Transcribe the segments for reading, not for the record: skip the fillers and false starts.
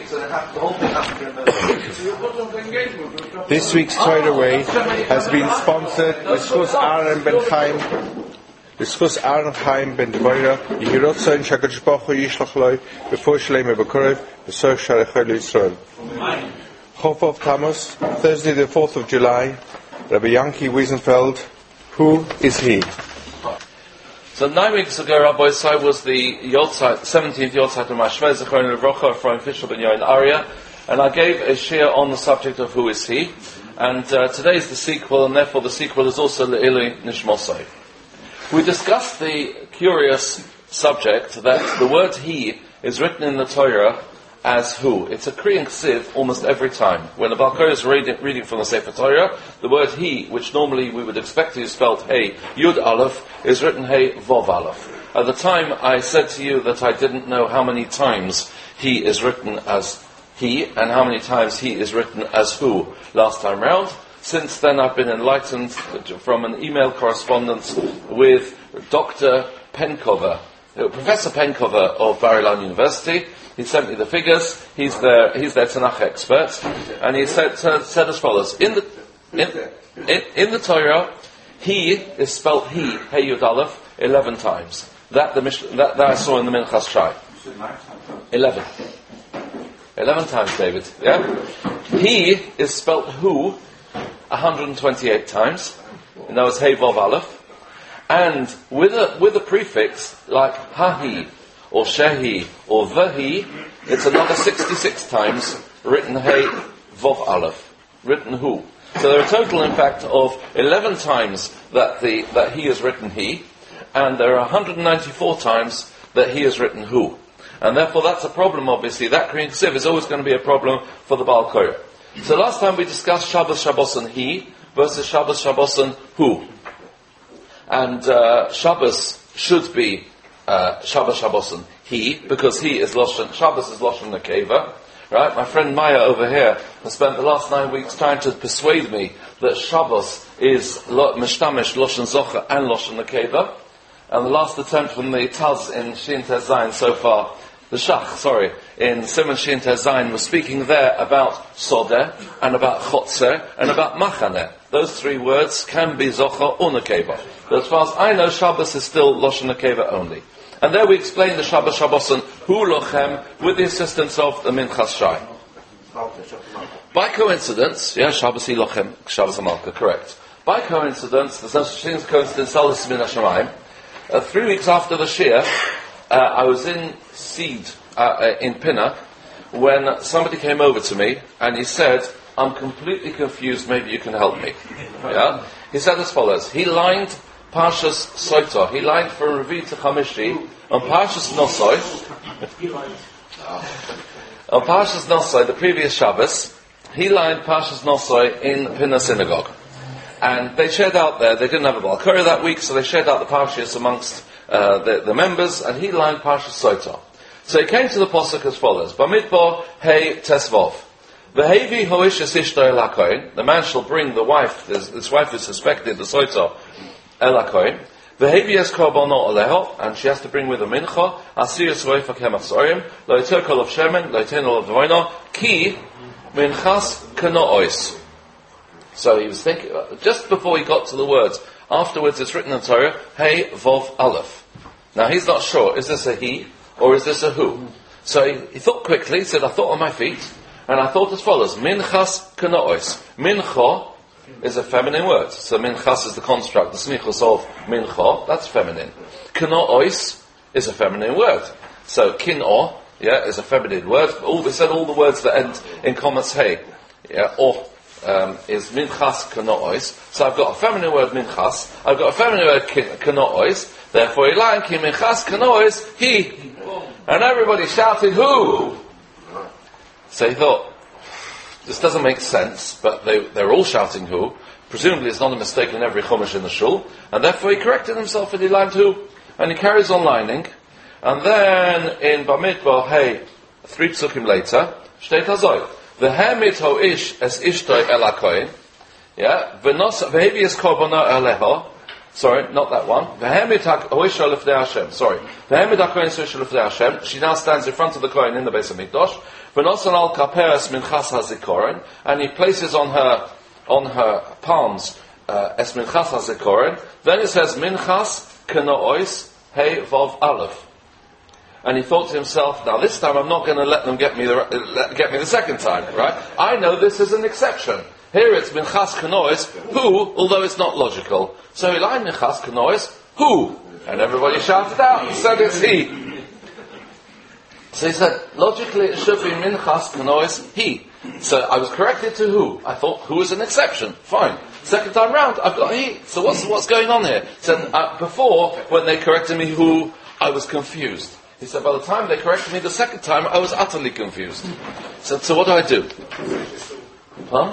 so the whole thing has to be in the... This week's Torah Way has been sponsored B'schus Aaron Chaim Ben Devorah Yehirotzain Shakadosh Baruch Hu Yishlach Loi B'for Shleim B'Korev B'Soch Sharechai L'Yisrael. Chof of Tammuz, Thursday the 4th of July. Rabbi Yanki Wiesenfeld. Who is he? So 9 weeks ago, Rabbi Isai was the 17th Yortzeit of Mashveh Zechron Levrocha from Fisher Ben Yoin Aria, and I gave a shir on the subject of who is he. And today is the sequel, and therefore the sequel is also Le'ili Nishmosai. We discussed the curious subject that the word he is written in the Torah as who. It's a Kriyan Ksiv almost every time. When the Baal Korah is reading from the Sefer Torah, the word he, which normally we would expect to be spelled hey, Yud Aleph, is written hey, Vov Aleph. At the time I said to you that I didn't know how many times he is written as he, and how many times he is written as who last time round. Since then I've been enlightened from an email correspondence with Dr. Penkover, Professor Penkover of Bar-Ilan University. He sent me the figures. He's their Tanakh expert, and he said as follows: in the Torah, he is spelt he, Hey Yud Aleph, 11 times. That I saw in the Minchas Shai. 11 times, David. Yeah. He is spelt who 128 times. And that was Hey Vov Aleph, and with a prefix like Hahi, or Shehi, or Vahi, it's another 66 times written Hey, Vov Aleph, written Hu. So there are a total, in fact, of 11 times that he is written he, and there are 194 times that he is written Hu. And therefore that's a problem, obviously. That Kriyan Ksiv is always going to be a problem for the Baal Korah. So last time we discussed Shabbos Shabboson he versus Shabbos Shabboson Hu. And Shabbos should be Shabbos Shabboson he, because he is Loshen, Shabbos is Loshen Nekeva, right? My friend Maya over here has spent the last 9 weeks trying to persuade me that Shabbos is Mishtamish, Loshen Zocha and Loshen Nekeva, and the last attempt from the Taz in Shin Tez Zayin so far, the Shach, in Simon Shin Tez Zayin was speaking there about Sodeh, and about Chotzer, and about Machaneh. Those three words can be Zocha or Nekeva. But as far as I know, Shabbos is still Loshen Nekeva only. And there we explain the Shabbos Shabboson Hu Lochem with the assistance of the Minchas Shai. By coincidence, Shabbos Hi Lochem, Shabbos HaMalka, correct. By coincidence, there's no such thing as coincidence, Salas Min HaShamayim. 3 weeks after the Shir, I was in Seed in Pinner when somebody came over to me and he said, I'm completely confused, maybe you can help me. Yeah? He said as follows: he lined Parshas Soita, he lined for Revi to Chamishi on Parshas Nosoi. On Parshas Nosoi, the previous Shabbos, he lined Parshas Nosoi in Pinner Synagogue. And they shared out there, they didn't have a Baal Korah that week, so they shared out the Parshas amongst the members, and he lined Parshas Soita. So he came to the Posuk as follows: Bamidbar Hey Tesvov. V'hevi hoish es ishto el hakohen. The man shall bring the wife, his wife is suspected, the Soita, el hakohen. V'hevi es korbono oleho, and she has to bring with a mincha, asir yisroifa kematzorim, lo yiter kol of shemen, lo yiter of dvoino, ki minchas kano'ois. So he was thinking, just before he got to the words, afterwards it's written in Torah, Hey Vov Aleph. Now he's not sure, is this a he, or is this a who? So he thought quickly, he said, I thought on my feet, and I thought as follows: Minchas Kano'os. Mincha is a feminine word. So Minchas is the construct, the smichos of Mincha, that's feminine. Kano'os is a feminine word. So Kin'o, is a feminine word. We said all the words that end in commas hey, is Minchas Kano'os. So I've got a feminine word Minchas, I've got a feminine word Kano'os, therefore Elan Ki Minchas Kano'os, he. And everybody shouted, who? So he thought, this doesn't make sense, but they're all shouting who. Presumably it's not a mistake in every chumash in the shul, and therefore he corrected himself and he lined who, and he carries on lining, and then in Bamidbar, hey, 3 psukim later, steht hazoi, v'hemit ho ish es ishtoi el hakohen, v'hevi es korbono eleho, Sorry, not that one. Sorry. She now stands in front of the Kohen in the Beis Hamikdash. And he places on her palms es minchas hazikoren. Then it says minchas kenois hey vav aleph. And he thought to himself, now this time I'm not going to let them get me the second time, right? I know this is an exception. Here it's minchas kenois, who, although it's not logical. So he lied minchas kenois, who? And everybody shouted out and said it's he. So he said, logically it should be minchas kenois, he. So I was corrected to who. I thought who is an exception. Fine. Second time round, I've got he. So what's going on here? So before, when they corrected me who, I was confused. He said, by the time they corrected me the second time, I was utterly confused. So what do I do? Huh?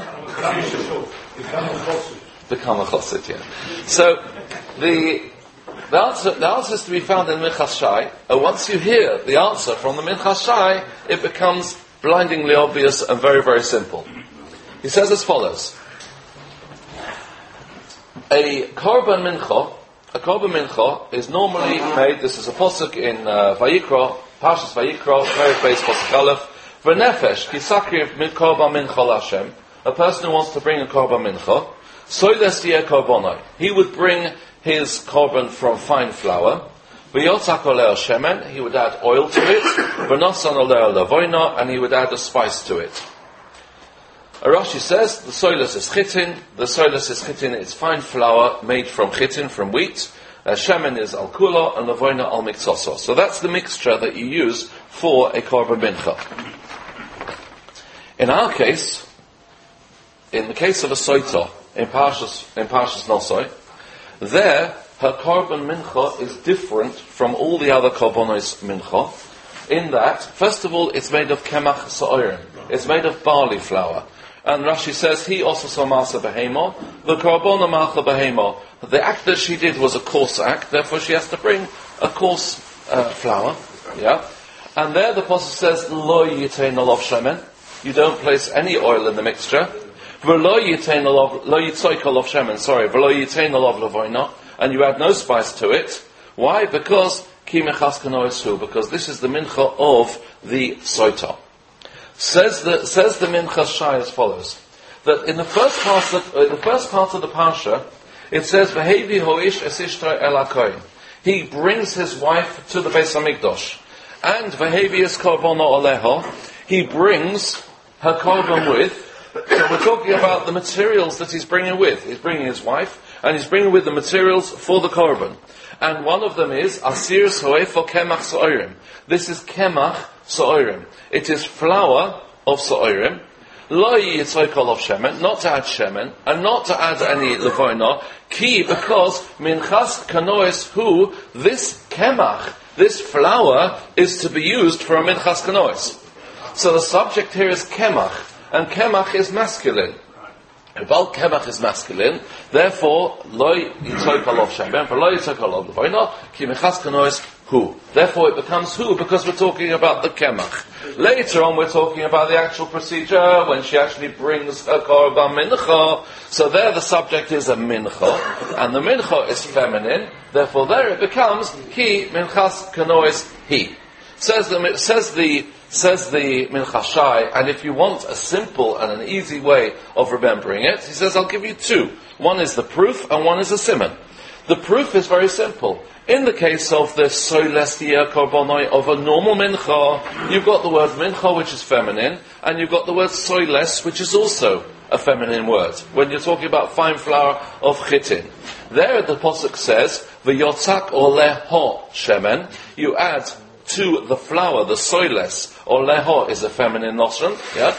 Become a chassid, yeah. So the answer is to be found in Minchas Shai. Once you hear the answer from the Minchas Shai, it becomes blindingly obvious and very, very simple. He says as follows: a korban mincha is normally made. This is a pasuk in Vayikra, Parshas Vayikra, very base pasuk Aleph. V'nefesh kisakriv min korban mincha l'Hashem. A person who wants to bring a korban mincha, soiles dieh korbonai. He would bring his korban from fine flour. V'yotzak oleh shemen. He would add oil to it. V'nosan oleh lavoina, and he would add a spice to it. Rashi says the soiles is chitin. The soiles is chitin. It's fine flour made from chitin, from wheat. Shemen is al kula, and lavoina al mikzoso. So that's the mixture that you use for a korban mincha. In our case, in the case of a soita in Parshas Nosoi, there her korban mincha is different from all the other korbanos mincha, in that first of all it's made of kemach sa'orim. It's made of barley flour. And Rashi says, he also saw Masa Behemo, the Korban Malcha Behemo. The act that she did was a coarse act, therefore she has to bring a coarse flour. Yeah? And there the Apostle says, Lo Yitein Olav Shemen. You don't place any oil in the mixture. V'lo Yitein Olav Shemen, sorry, V'lo Yitein Olav Lavoina. And you add no spice to it. Why? Because Ki Mechas Kanois Hu, because this is the mincha of the soita. Says the Minchas Shai as follows: that in the first part of the parsha, it says V'hevi hoish es ishto el hakohen. He brings his wife to the Beis Hamikdash, and V'hevi es korbono oleho. He brings her korban with. So we're talking about the materials that he's bringing with. He's bringing his wife, and he's bringing with the materials for the korban. And one of them is asir soe for kemach so'irim. This is kemach so'irim. It is flour of so'irim. Lo yitzoikol of shemen, not to add shemen, and not to add any levoina. Ki, because minchas kanois hu, this kemach, this flour, is to be used for a minchas kanois. So the subject here is kemach, and kemach is masculine. Val kemach is masculine, therefore lo yitzoikol of shemen, lo yitzoikol of levoina, ki minchas kanois hu. Therefore it becomes hu, because we're talking about the kemach. Later on we're talking about the actual procedure, when she actually brings her korban mincha. So there the subject is a mincha, and the mincha is feminine, therefore there it becomes he minchas kanois he. Says the Minchas Shai, and if you want a simple and an easy way of remembering it, he says, I'll give you two. One is the proof, and one is a simon. The proof is very simple. In the case of the soiles dieh korbonoi of a normal mincha, you've got the word mincha, which is feminine, and you've got the word soiles, which is also a feminine word, when you're talking about fine flour of chitin. There the pasuk says, v'yotzak oleho shemen, you add to the flour, the soiles, oleho is a feminine notion, yeah?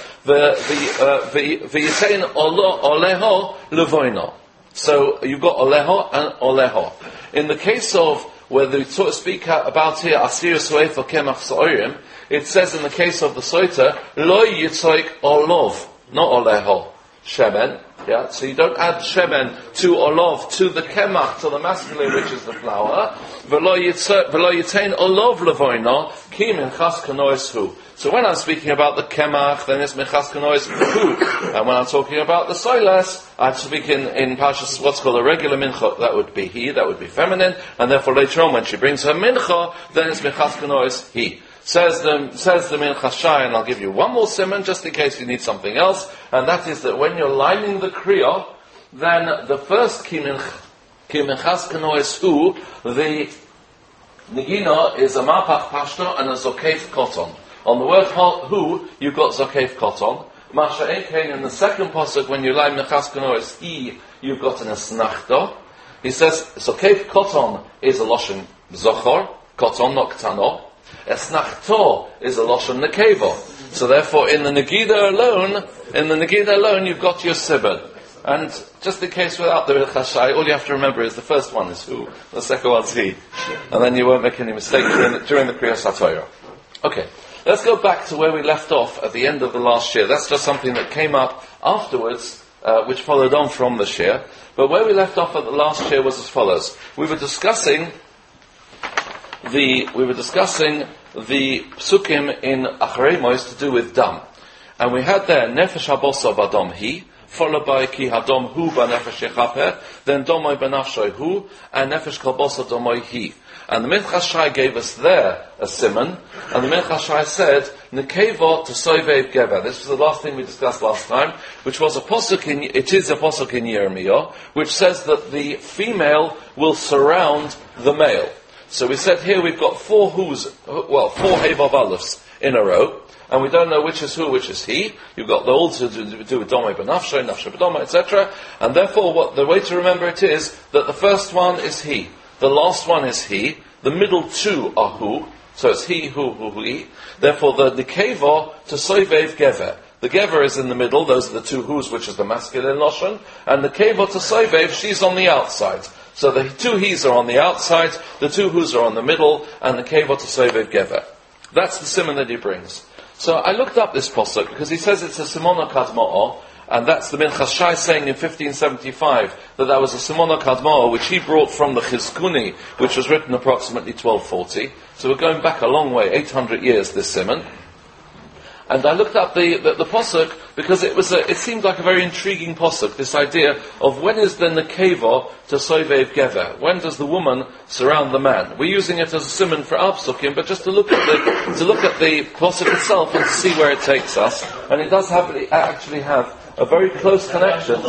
V'yitein oleho levoino. So you've got oleho and oleho. In the case of where they speak about here asir soe for kemach so'irim, it says in the case of the soita lo yitzoik olov, not oleho, shemen. Yeah, so you don't add shemen to olov, to the kemach, to the masculine, which is the flour. V'lo yitein olov levoina ki minchas kanois hu. So when I'm speaking about the kemach, then it's Minchas Kanois Hu. And when I'm talking about the soilas, I'm speaking in Parshas what's called a regular mincha. That would be he, that would be feminine. And therefore later on when she brings her mincha, then it's Minchas Kanois he. Says the Minchas Shai, and I'll give you one more simon just in case you need something else. And that is that when you're lining the kriya, then the first ki Minchas Kanois Hu, the Nigina is a mapach pashto and a zokef koton. On the word hu, you've got zokef koton. Masha Ekein, in the second pasuk, when you line Minchas Kanois he, you've got an esnachto. He says, zokef koton is a loshen zochor, koton, not ktano. Esnachto is a loshen nekevo. So therefore, in the Negida alone, you've got your sibud. And just in case without the Minchas Shai, all you have to remember is the first one is who, the second one's he. And then you won't make any mistake during the Kriyas HaTorah. Okay, let's go back to where we left off at the end of the last year. That's just something that came up afterwards, which followed on from the shir. But where we left off at the last year was as follows. We were discussing the psukim in Acharei Mos to do with dam. And we had there, Nefesh HaBosa Badom Hi, followed by Ki Hadom Hu B'Nefesh Yechaper, then Domoi B'Nafshoy Hu, and Nefesh Kalbosa Domoi Hi. And the Minchas Shai gave us there a simon, and the Minchas Shai said, Nekeva to Soivev Geber. This was the last thing we discussed last time, which was a pasuk in Yirmiyah, which says that the female will surround the male. So we said here we've got four Hevav Aleph in a row, and we don't know which is who, which is he. You've got the all to do with Domei B'Nafshay, Nafshay B'Domei, etc. And therefore, the way to remember it is that the first one is he, the last one is he, the middle two are who, so it's he, who, he. Therefore, the Nekeva to Soivev Gever. The Gever is in the middle, those are the two who's, which is the masculine Lashon, and the Nekeva to Soivev, she's on the outside. So the two he's are on the outside, the two who's are on the middle, and the Nekeva to Soivev Gever. That's the simon that he brings. So I looked up this posuk because he says it's a Simona Kadmo'o, and that's the Minchas Shai saying in 1575 that was a Simona Kadmo'o which he brought from the Chizkuni, which was written approximately 1240. So we're going back a long way, 800 years, this simon. And I looked up the posuk because it seemed like a very intriguing posuk, this idea of when is the nekeva to soivev gever? When does the woman surround the man? We're using it as a simon for our psukim, but just to look at the posuk itself and to see where it takes us. And it does actually have a very close connection.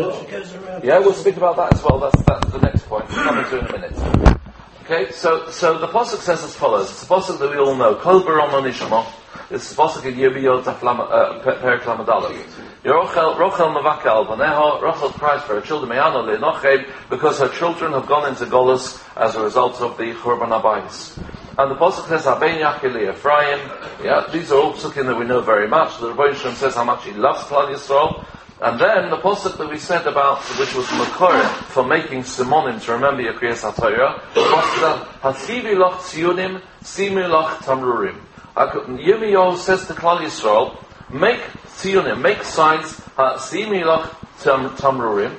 Yeah, we'll speak about that as well. That's the next point. We'll come into in a minute. Okay, so the pasuk says as follows. It's a pasuk that we all know. Kol Barom Nishma. It's the pasuk in Yirmiyah Perek Lamed Aleph. Rochel Mavakel Baneho. Rochel cries for her children Meyano Le'nochem because her children have gone into Golus as a result of the Churban Abayis. And the pasuk says Haben Yachil Ephraim. Yeah, these are all psukim that we know very much. The Rebbeinu Shalom says how much he loves Klal Yisrael. And then the pasuk that we said about, which was Makor for making simonim to remember your Kriyas HaTorah, was Hasivi Loch Tzionim, Simu Loch Tamrurim. Yirmiyahu says to Klal Yisrael, make tzionim, make signs, Simu Loch Tamrurim.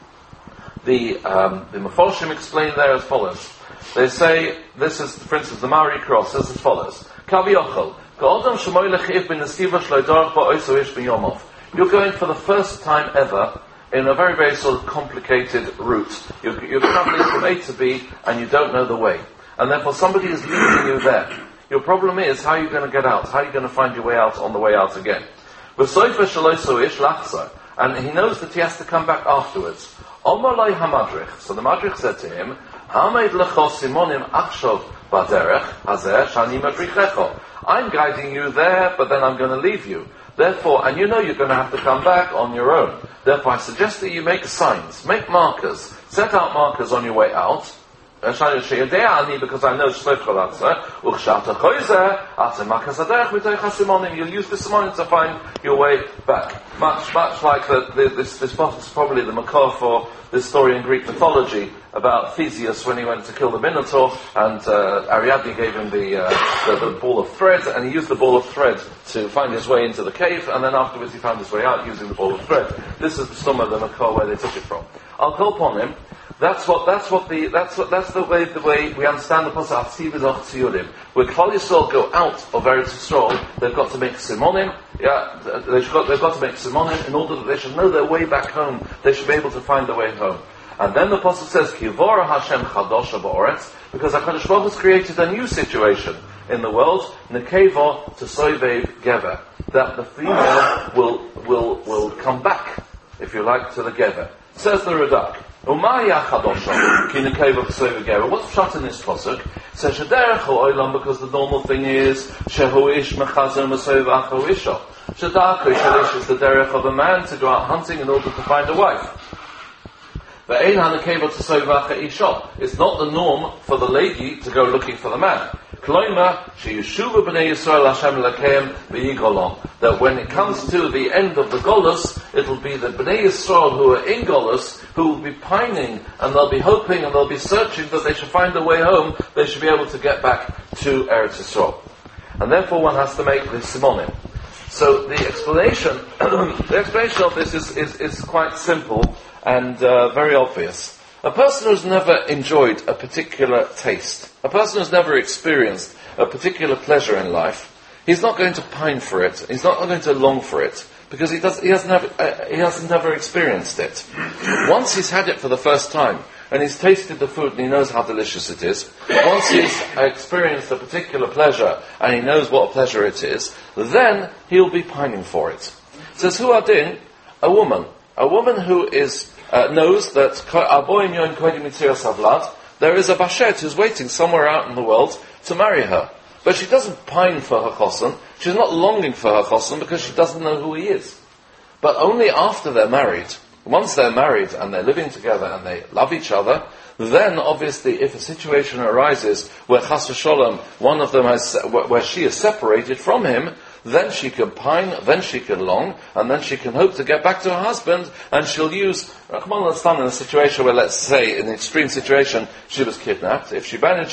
The Meforshim explain there as follows. They say, this is, for instance, the Mari Cross says as follows. Kavi Ochel, Ka'odam Shemoy Lechiv Ben Nesiva Shloi Dorach Ba'oiso Ish Ben Yomov. You're going for the first time ever in a very, very sort of complicated route. You're traveling from A to B and you don't know the way. And therefore somebody is leading you there. Your problem is, how are you going to get out? How are you going to find your way out on the way out again? And he knows that he has to come back afterwards. So the Madrich said to him, I'm guiding you there, but then I'm going to leave you. Therefore, and you know you're going to have to come back on your own. Therefore, I suggest that you make signs, make markers, set out markers on your way out. Because I know you'll use the simonim to find your way back. Much like this is probably the makor for this story in Greek mythology about Theseus when he went to kill the Minotaur, and Ariadne gave him the ball of thread, and he used the ball of thread to find his way into the cave, and then afterwards he found his way out using the ball of thread. This is the sum of the makor where they took it from. I'll call upon him. That's the way we understand the pasuk Atziv v'zoch tziyurim. When Klal Yisrael go out of Eretz Yisrael, they've got to make simonim. Yeah, they've got to make simonim in order that they should know their way back home. They should be able to find their way home. And then the pasuk says, Kivora Hashem chadosha ba'oretz, because HaKadosh Baruch Hu has created a new situation in the world, Nekeva to soivev gever, that the female will come back, if you like, to the gever. Says the Radak. Umaya chadosha ki nekeva to soivev gever. What's shot in this pasuk? Says shederech ha'olam, because the normal thing is shehu ish mechazer mesoiv acho isha. Shedako shalish is the derech of a man to go out hunting in order to find a wife. It's not the norm for the lady to go looking for the man. That when it comes to the end of the Golus, it'll be the Bnei Yisrael who are in Golus who will be pining, and they'll be hoping and they'll be searching that they should find a way home, they should be able to get back to Eretz Yisrael. And therefore one has to make the simonim. So the explanation of this is quite simple and very obvious. A person who's never enjoyed a particular taste, a person who's never experienced a particular pleasure in life, he's not going to pine for it, he's not going to long for it, because he hasn't never experienced it. Once he's had it for the first time, and he's tasted the food and he knows how delicious it is, once he's experienced a particular pleasure and he knows what a pleasure it is, then he'll be pining for it. It says, Hu Adin, a woman who is knows that there is a bashet who's waiting somewhere out in the world to marry her. But she doesn't pine for her chosson, she's not longing for her chosson because she doesn't know who he is. But only after they're married, once they're married and they're living together and they love each other, then obviously if a situation arises where chas v'sholom, one of them where she is separated from him, then she can pine, then she can long, and then she can hope to get back to her husband, and she'll use, Rahman al-Islam, in a situation where, let's say, in an extreme situation, she was kidnapped. If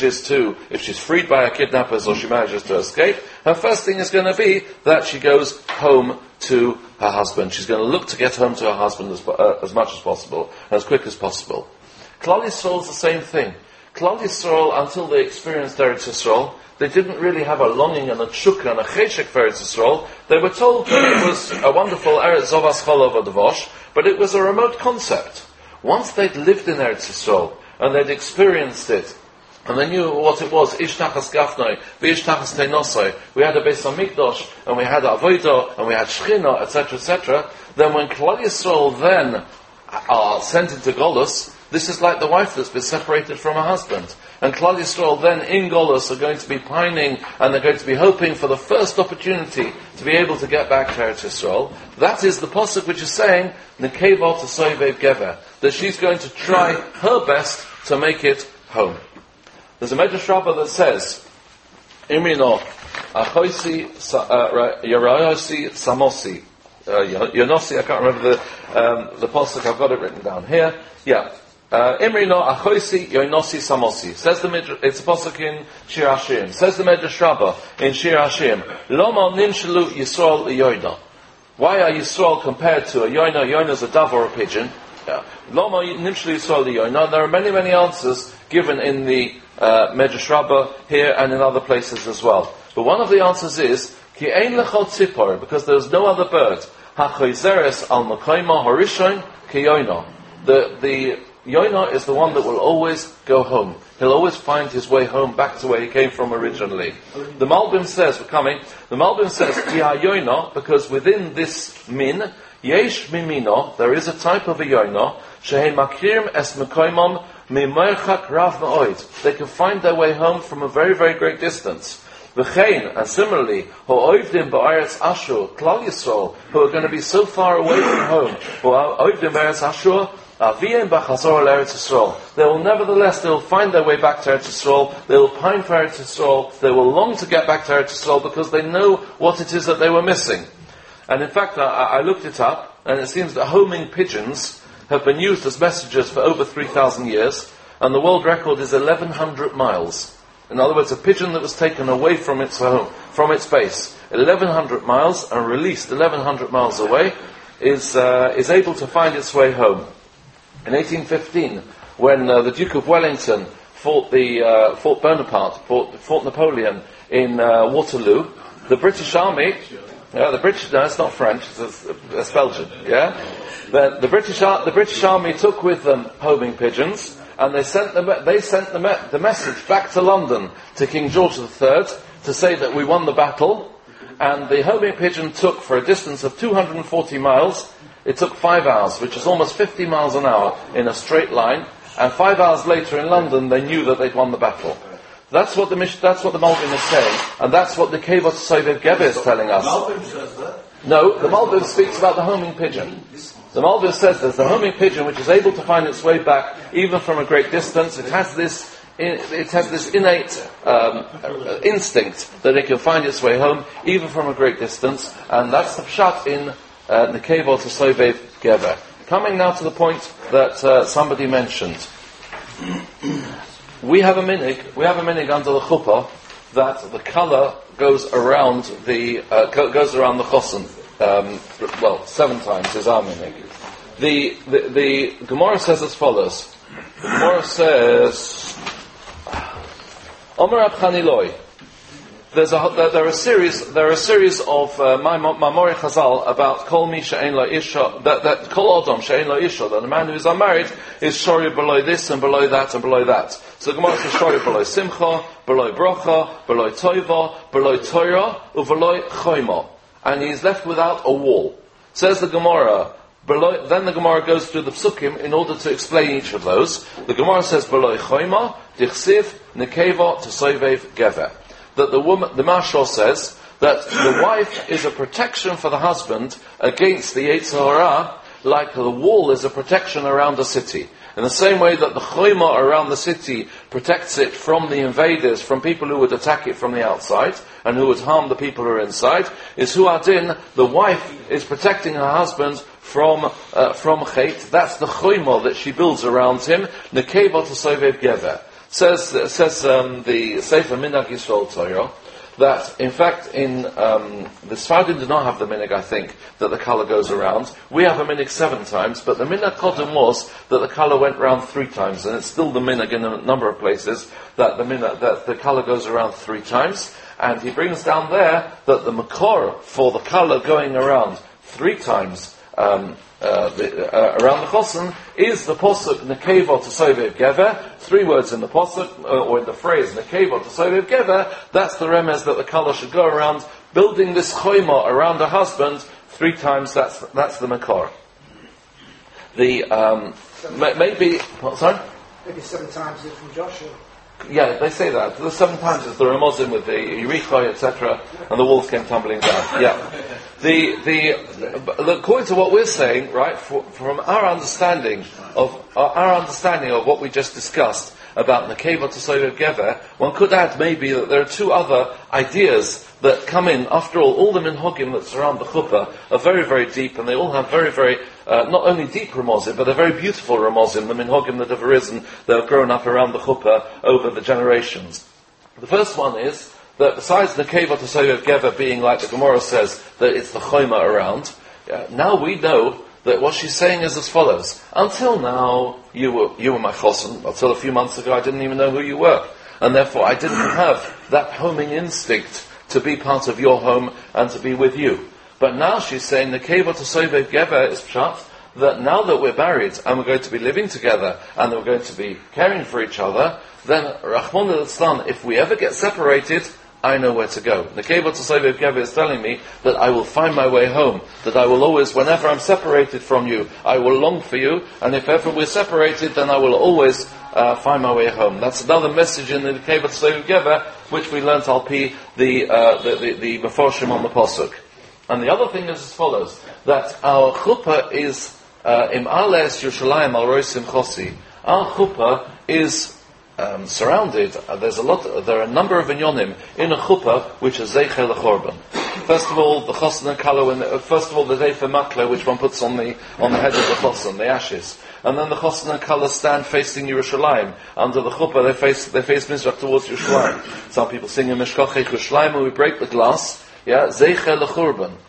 she's freed by her kidnappers or she manages to escape, her first thing is going to be that she goes home to her husband. She's going to look to get home to her husband as much as possible, as quick as possible. Klal Yisrael is the same thing. Klal Yisrael, until they experienced Eretz Yisrael, they didn't really have a longing and a tshukah and a cheshek for Eretz Yisrael. They were told that it was a wonderful Eretz Zovas Cholov Advosh, but it was a remote concept. Once they'd lived in Eretz Yisrael, and they'd experienced it, and they knew what it was, Ishtachas Gafnoi, Ishtachas Teinosoi, we had a Beis HaMikdash, and we had Avodah, and we had Shechina, etc., then when Klal Yisrael then are sent into Golus, this is like the wife that's been separated from her husband. And Klal Yisrael then in Golus are going to be pining and they're going to be hoping for the first opportunity to be able to get back to Eretz Yisrael. That is the pasuk which is saying, Nekeva to soivev gever, that she's going to try her best to make it home. There's a Medrash Rabbah that says, Imrino, Achoisi, Yerayosi, Samosi, Yonosi, I can't remember the pasuk, I've got it written down here. Yeah. Imrino achoisi yoinosi samosi. Says the Midrash, it's a pasuk in Shir Hashim. Says the Medrash Rabbah in Shir Hashim, Loma nimshelu Yisrael yoina. Why are Yisrael compared to a yoina? Yoina is a dove or a pigeon. Loma nimshelu Yisrael yoina. There are many answers given in the Medrash Rabbah here and in other places as well. But one of the answers is ki ein lechol tzipor, because there is no other bird. Hachoizeres al makoima horishon ki yoina. The Yoina is the one that will always go home. He'll always find his way home back to where he came from originally. The Malbim says, Ki ha-Yoina, because within this min, yesh mimino, there is a type of a Yoina, shehem makirim es mekoimam mimerchak rav ma'oid. They can find their way home from a very, very great distance. V'chein, and similarly, ho'oivdim ba'aretz Ashur, Klal Yisrael, who are going to be so far away from home, ho'oivdim ba'aretz Ashur, they will nevertheless, they will find their way back to Eretz Yisrael, they will pine for Eretz Yisrael, they will long to get back to Eretz Yisrael because they know what it is that they were missing. And in fact, I looked it up, and it seems that homing pigeons have been used as messengers for over 3,000 years, and the world record is 1,100 miles. In other words, a pigeon that was taken away from its home, from its base, 1,100 miles, and released 1,100 miles away, is able to find its way home. In 1815, when the Duke of Wellington fought Bonaparte, fought Napoleon in Waterloo, the British Army, no, it's not French, it's Belgian, yeah? The British Army took with them homing pigeons, and they sent the message back to London to King George III to say that we won the battle, and the homing pigeon took, for a distance of 240 miles, it took 5 hours, which is almost 50 miles an hour in a straight line, and 5 hours later in London they knew that they'd won the battle. That's what the Malbim is saying, and that's what the Kevot Sovev Gebe is telling us. Malbim says that? No, the Malbim speaks about the homing pigeon. The Malbim says there's the homing pigeon which is able to find its way back even from a great distance. It has this innate instinct that it can find its way home even from a great distance, and that's the pshat in the Kevot Sovev Gebe. Coming now to the point that somebody mentioned. We have a minig under the chuppah that the color goes around the chosin. 7 times is our minig. The Gemara says as follows. The Gemara says, Omer Rab Chaniloi. There are a series of Mamori Chazal about Kol Mi She'en Lo Isha, that Kol Odom She'en Lo Isha, that a man who is unmarried is shori below this and below that and below that. So the Gemara says shori below Simcha, below Brocha, below Toiva, below Torah, below Choima, and he is left without a wall. Says the Gemara. Then the Gemara goes through the psukim in order to explain each of those. The Gemara says below Choima, Dichsiv, Nekeva, Tesovev, Gever. That the Mashal says that the wife is a protection for the husband against the Yetzer Hara, like the wall is a protection around a city. In the same way that the Choima around the city protects it from the invaders, from people who would attack it from the outside, and who would harm the people who are inside, is Huadin, the wife is protecting her husband from Chet. That's the Choima that she builds around him, Nekeva Tesovev Gever. Says the Sefer Minhag Yisrael Torah that in fact the Sfardim do not have the minhag, I think, that the color goes around. We have a minhag 7 times, but the minhag Kodem was that the color went around 3 times, and it's still the minhag in a number of places that the color goes around 3 times. And he brings down there that the makor for the color going around 3 times around the chosin is the posuk nekeva tesovev gever. 3 words in the posuk or in the phrase nekeva tesovev gever. That's the remez that the color should go around, building this choima around a husband 3 times. That's the makor. Maybe 7 times is from Joshua. Yeah, they say that. The 7 times is the Ramozim with the Yericho, etc., and the walls came tumbling down. Yeah. According to what we're saying, right, from our understanding of what we just discussed about Nekeva Tesovev Gever, one could add maybe that there are 2 other ideas that come in. After all the minhagim that surround the chuppah are very, very deep, and they all have very, very, not only deep ramozim, but they're very beautiful ramozim, the minhagim that have arisen, that have grown up around the chuppah over the generations. The first one is that besides Nekeva Tesovev Gever being, like the Gemara says, that it's the choima around, now we know that what she's saying is as follows. Until now, you were my chosin. Until a few months ago, I didn't even know who you were. And therefore, I didn't have that homing instinct to be part of your home and to be with you. But now she's saying, Nekeva Tesovev Gever is pshat, that now that we're married and we're going to be living together and we're going to be caring for each other, then Rahman al-Islam, if we ever get separated, I know where to go. Nekeva Tesovev Gever is telling me that I will find my way home, that I will always, whenever I'm separated from you, I will long for you, and if ever we're separated, then I will always find my way home. That's another message in the Nekeva Tesovev Gever, which we learnt al-pi the Meforshim on the Pasuk. And the other thing is as follows, that our chuppah is im ales Yerushalayim al roisim chosi. Our chuppah is surrounded. There are a number of inyonim in a chuppah which is zeicher lechorban. First of all, the chosin and kala. First of all, the zeifer makle, which one puts on the head of the chosin, the ashes, and then the chosin and kala stand facing Yerushalayim. Under the chuppah, they face Mizrach towards Yerushalayim. Some people sing in Mishkachei Yerushalayim, and we break the glass. Yeah, zeicher lechorban.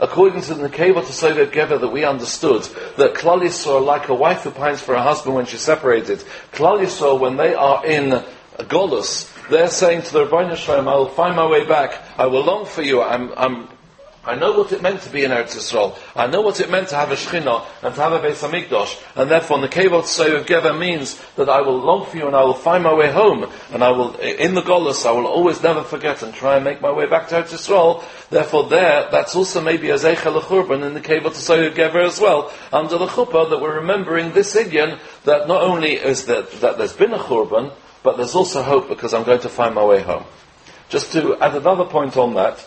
according to the Nekeva to Soviet Gever that we understood, that Klal Yisrael, like a wife who pines for her husband when she's separated, Klal Yisrael, when they are in Golus, they're saying to the Rebbeinu Shalom, I will find my way back, I will long for you, I know what it meant to be in Eretz Yisrael. I know what it meant to have a Shechina and to have a Beis HaMikdash. And therefore, Nekevot Soyev Gever means that I will long for you and I will find my way home. And I will, in the Golus, I will always never forget and try and make my way back to Eretz Yisrael. Therefore, that's also maybe a Zeicha L'Churban in Nekevot Soyev Gever as well, under the Chuppah, that we're remembering this Inyan, that not only is that there's been a Churban, but there's also hope because I'm going to find my way home. Just to add another point on that,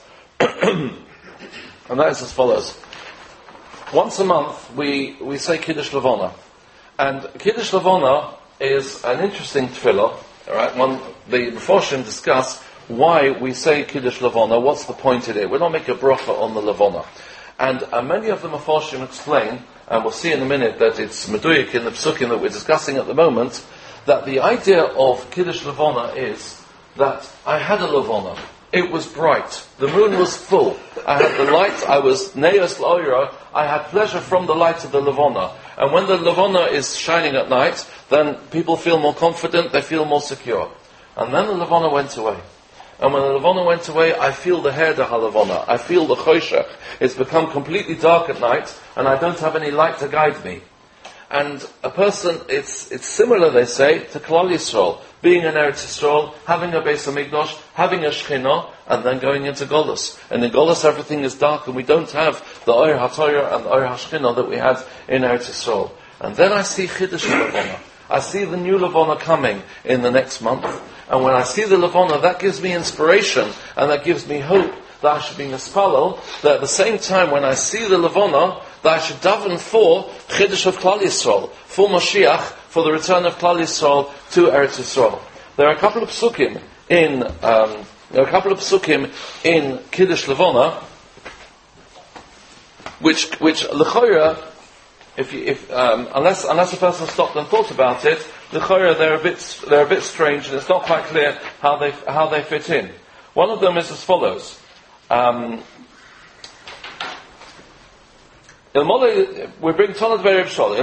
and that is as follows. Once a month, we say Kiddush Levana. And Kiddush Levana is an interesting tefillah. Right? The Meforshim discuss why we say Kiddush Levana, what's the point in it. We don't make a bracha on the Levana. And many of the Meforshim explain, and we'll see in a minute that it's Meduyik in the Psukim that we're discussing at the moment, that the idea of Kiddush Levana is that I had a Levana. It was bright. The moon was full. I had the light. I was Neos L'Oira. I had pleasure from the light of the Levana. And when the Levana is shining at night, then people feel more confident, they feel more secure. And then the Levana went away. And when the Levana went away, I feel the Herder HaLevana. I feel the Choshech. It's become completely dark at night, and I don't have any light to guide me. And a person, it's similar, they say, to Klal Yisrael, being in Eretz Yisrael, having a Beis HaMikdash, having a Shechina, and then going into Golus. And in Golus everything is dark, and we don't have the Oyer HaTorah and the Oyer HaShechina that we had in Eretz Yisrael. And then I see Chiddush Levana. I see the new Levana coming in the next month. And when I see the Levana, that gives me inspiration, and that gives me hope that I should be mispalel, that at the same time when I see the Levana, that I should daven for Chiddush of Klal Yisrael, for Mashiach, for the return of Klal Yisrael to Eretz Yisrael. There are a couple of psukim in Kiddush Levana, which L'choira, unless a person stopped and thought about it, L'choira they're a bit strange, and it's not quite clear how they fit in. One of them is as follows. We bring Tonat Ve'Reb Sholem.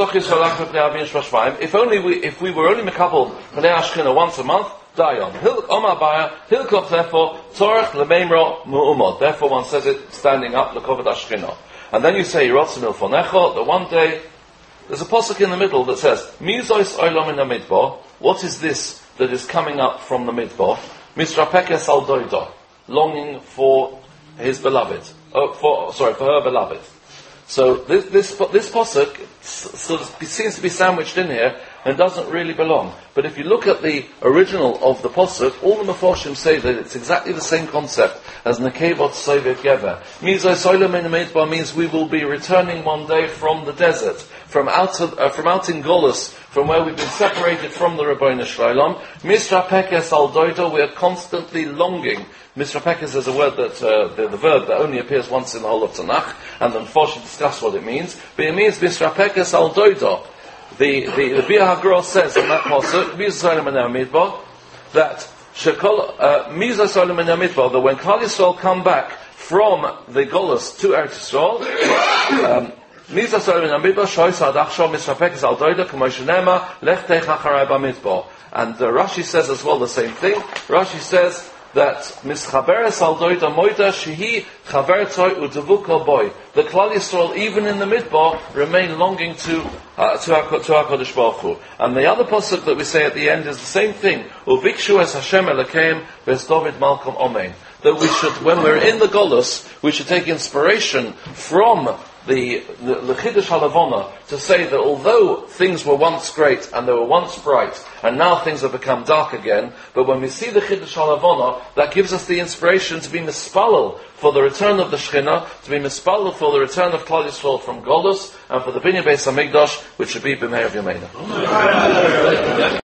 If we were only mekabel Bnei Ashkina once a month, Dayon. Omar Baya, Hilkov therefore, Torach Lemeimro Mu'umod. Therefore one says it standing up, Lekovet Ashkina. And then you say, Yirotzim Ilfonecho, that one day, there's a posuk in the middle that says, Mizois Oilom in the Midbar. What is this that is coming up from the Midbar? Misrapekes al Doido. Longing for his beloved. For her beloved. So this posuk sort of seems to be sandwiched in here and doesn't really belong. But if you look at the original of the posuk, all the Meforshim say that it's exactly the same concept as Nekevot Soviet Gever. Mizai Soilom in Midbar means we will be returning one day from the desert, from out in Golus, from where we've been separated from the Rebbeinu Shalom. Misra Pekes al Doido, we are constantly longing. Misra Pekes is a word that, the verb that only appears once in the whole of Tanakh, and the Meforshim discuss what it means. But it means Misra Pekes al Doido. The Biur HaGra says in that pasuk, that that when Klal Yisrael come back from the Golus to Eretz Yisrael, and Rashi says as well the same thing. Rashi says that mischaberes al doida moida shehi chabertoi udevuko boy. The Klal Yisrael, even in the midbar, remain longing to HaKadosh Baruch Hu. And the other pasuk that we say at the end is the same thing. Uvikshu es Hashem Elokeim ves David Malcolm Omein. That we should, when we're in the Golus, we should take inspiration from the Chiddush HaLevana to say that although things were once great and they were once bright and now things have become dark again, but when we see the Chiddush HaLevana, that gives us the inspiration to be mispalel for the return of the Shechina, to be mispalel for the return of Klal Yisrael from Golus, and for the Binyan Beis HaMikdash, which should be B'mei of Yameinu.